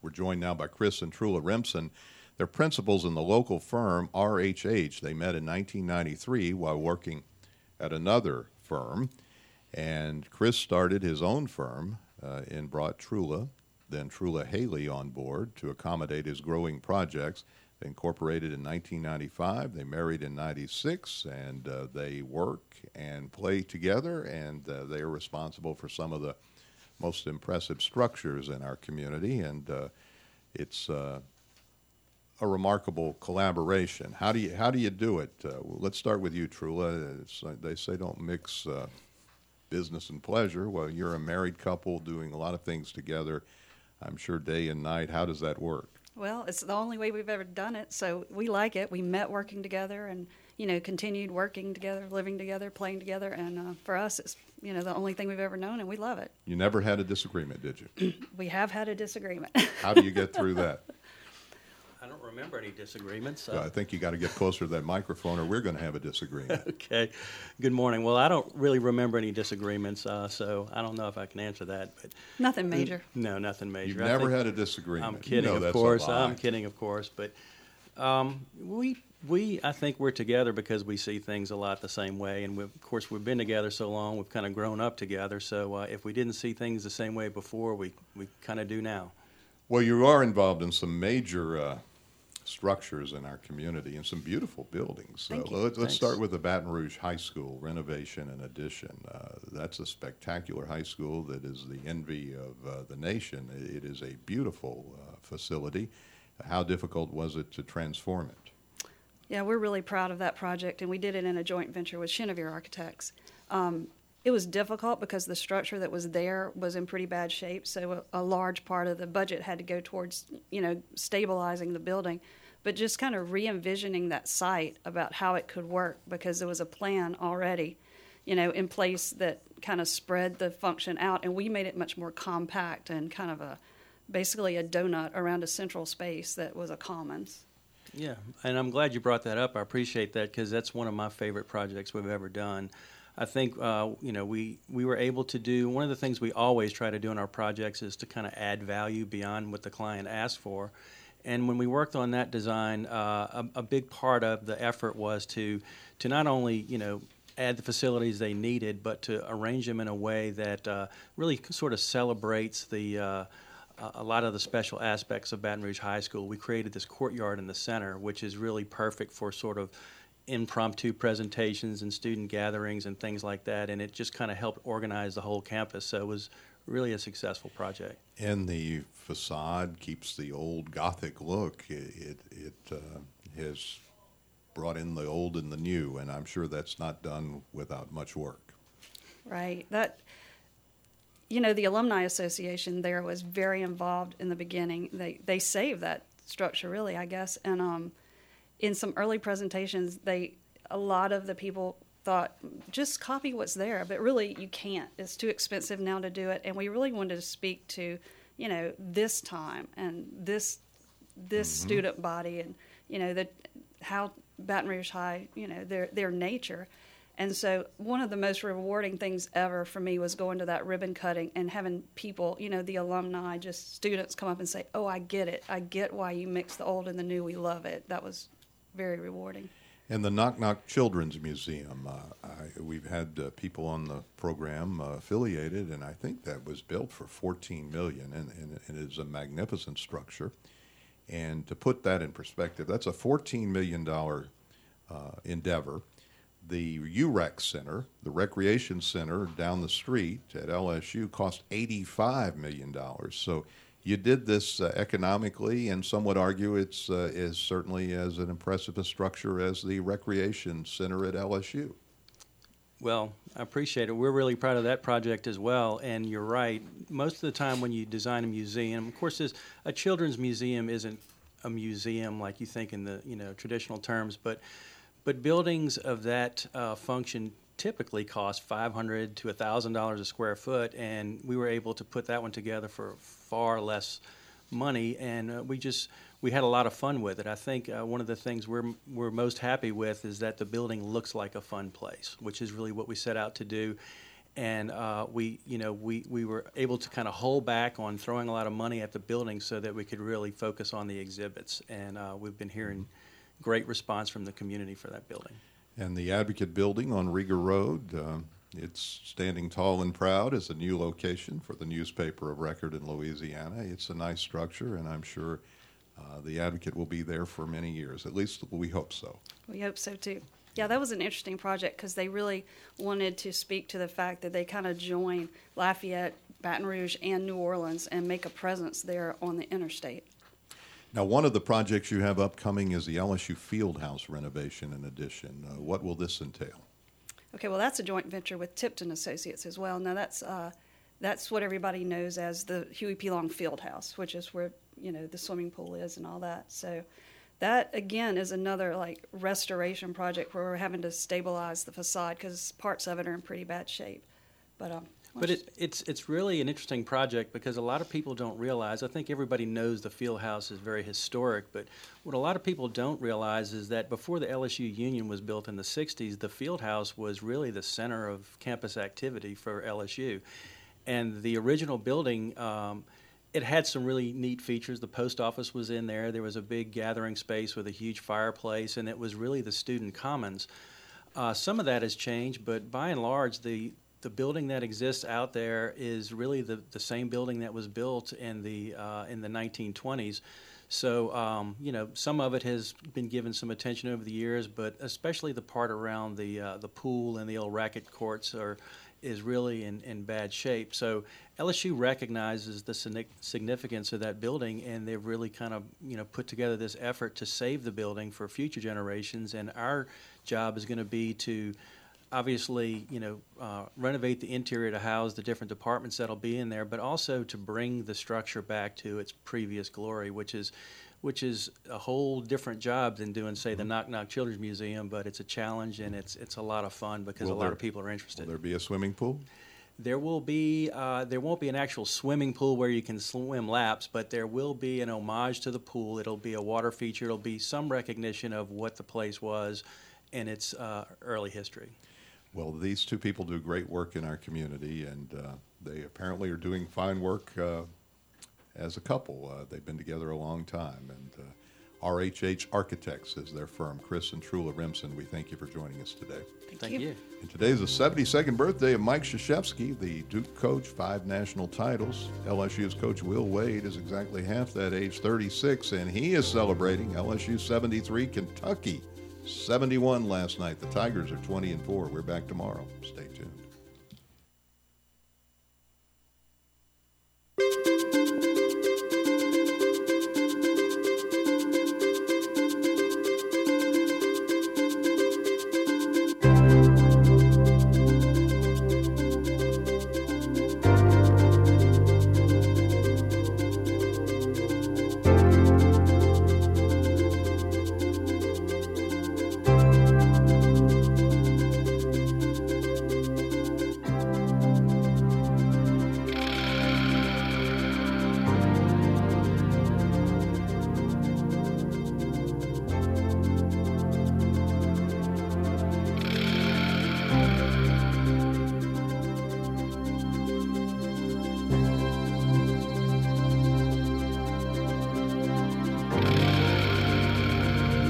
We're joined now by Chris and Trula Remsen. They're principals in the local firm RHH. They met in 1993 while working at another firm. And Chris started his own firm and brought Trula, then Trula Haley, on board to accommodate his growing projects. They incorporated in 1995. They married in 96, and they work and play together, and they are responsible for some of the most impressive structures in our community, and it's a remarkable collaboration. How do you do it? Let's start with you, Trula. They say don't mix business and pleasure. Well, you're a married couple doing a lot of things together, I'm sure day and night. How does that work? Well, it's the only way we've ever done it, so we like it. We met working together and, continued working together, living together, playing together, and for us, it's, the only thing we've ever known, and we love it. You never had a disagreement, did you? We have had a disagreement. How do you get through that? I don't remember any disagreements. I think you got to get closer to that microphone or we're going to have a disagreement. Okay. Good morning. Well, I don't really remember any disagreements, so I don't know if I can answer that. But nothing major. No, nothing major. You've never had a disagreement. I'm kidding, of course. I'm kidding, of course. But I think we're together because we see things a lot the same way. And, of course, we've been together so long, we've kind of grown up together. So if we didn't see things the same way before, we kind of do now. Well, you are involved in some major structures in our community and some beautiful buildings. Let's start with the Baton Rouge High School renovation and addition. That's a spectacular high school that is the envy of the nation. It is a beautiful facility. How difficult was it to transform it? Yeah, we're really proud of that project, and we did it in a joint venture with Chenevere Architects. It was difficult because the structure that was there was in pretty bad shape, so a large part of the budget had to go towards, stabilizing the building, but just kind of re-envisioning that site about how it could work, because there was a plan already, in place that kind of spread the function out, and we made it much more compact and kind of basically a donut around a central space that was a commons. Yeah, and I'm glad you brought that up. I appreciate that because that's one of my favorite projects we've ever done. I think, we were able to do, one of the things we always try to do in our projects is to kind of add value beyond what the client asked for. And when we worked on that design, a big part of the effort was to not only, add the facilities they needed, but to arrange them in a way that really sort of celebrates a lot of the special aspects of Baton Rouge High School. We created this courtyard in the center, which is really perfect for sort of impromptu presentations and student gatherings and things like that, and it just kind of helped organize the whole campus. So it was really a successful project. And the facade keeps the old Gothic look. It has brought in the old and the new, and I'm sure that's not done without much work. Right. The Alumni Association there was very involved in the beginning. They saved that structure, really, I guess, and in some early presentations, a lot of the people thought, just copy what's there, but really you can't. It's too expensive now to do it, and we really wanted to speak to, this time and this student body, and how Baton Rouge High, their nature. And so one of the most rewarding things ever for me was going to that ribbon cutting and having people, the alumni, just students come up and say, "Oh, I get it. I get why you mix the old and the new. We love it." That was very rewarding. And the Knock Knock Children's Museum, we've had people on the program affiliated, and I think that was built for $14 million, and it is a magnificent structure. And to put that in perspective, that's a $14 million endeavor. The UREC Center, the recreation center down the street at LSU, cost $85 million. So you did this economically, and some would argue it's is certainly as an impressive a structure as the recreation center at LSU. Well, I appreciate it. We're really proud of that project as well. And you're right. Most of the time when you design a museum, of course, a children's museum isn't a museum like you think in the traditional terms, but buildings of that function typically cost $500 to $1,000 a square foot, and we were able to put that one together for far less money, and we had a lot of fun with it. I think one of the things we're most happy with is that the building looks like a fun place, which is really what we set out to do. And we were able to kind of hold back on throwing a lot of money at the building so that we could really focus on the exhibits. And we've been hearing great response from the community for that building. And the Advocate Building on Riga Road, it's standing tall and proud as a new location for the newspaper of record in Louisiana. It's a nice structure, and I'm sure the Advocate will be there for many years. At least we hope so. We hope so, too. Yeah, that was an interesting project because they really wanted to speak to the fact that they kind of join Lafayette, Baton Rouge, and New Orleans and make a presence there on the interstate. Now, one of the projects you have upcoming is the LSU Fieldhouse renovation and addition. What will this entail? Okay, well, that's a joint venture with Tipton Associates as well. Now, that's what everybody knows as the Huey P. Long Fieldhouse, which is where, the swimming pool is and all that. So that, again, is another, restoration project where we're having to stabilize the facade because parts of it are in pretty bad shape. But it's really an interesting project because a lot of people don't realize, I think everybody knows the Fieldhouse is very historic, but what a lot of people don't realize is that before the LSU Union was built in the 60s, the Fieldhouse was really the center of campus activity for LSU. And the original building, it had some really neat features. The post office was in there. There was a big gathering space with a huge fireplace, and it was really the student commons. Some of that has changed, but by and large, the building that exists out there is really the same building that was built in the 1920s. So, some of it has been given some attention over the years, but especially the part around the pool and the old racket courts is really in bad shape. So LSU recognizes the significance of that building, and they've really kind of put together this effort to save the building for future generations. And our job is going to be to obviously renovate the interior to house the different departments that'll be in there, but also to bring the structure back to its previous glory, which is a whole different job than doing, say, the Knock Knock Children's Museum, but it's a challenge and it's a lot of fun because a lot of people are interested. Will there be a swimming pool? There will be. There won't be an actual swimming pool where you can swim laps, but there will be an homage to the pool. It'll be a water feature. It'll be some recognition of what the place was in its early history. Well, these two people do great work in our community, and they apparently are doing fine work as a couple. They've been together a long time, and RHH Architects is their firm. Chris and Trula Remsen, we thank you for joining us today. Thank you. And today's the 72nd birthday of Mike Krzyzewski, the Duke coach, 5 national titles. LSU's coach Will Wade is exactly half that age, 36, and he is celebrating. LSU 73, Kentucky 71 last night. The Tigers are 20-4. We're back tomorrow. Stay tuned.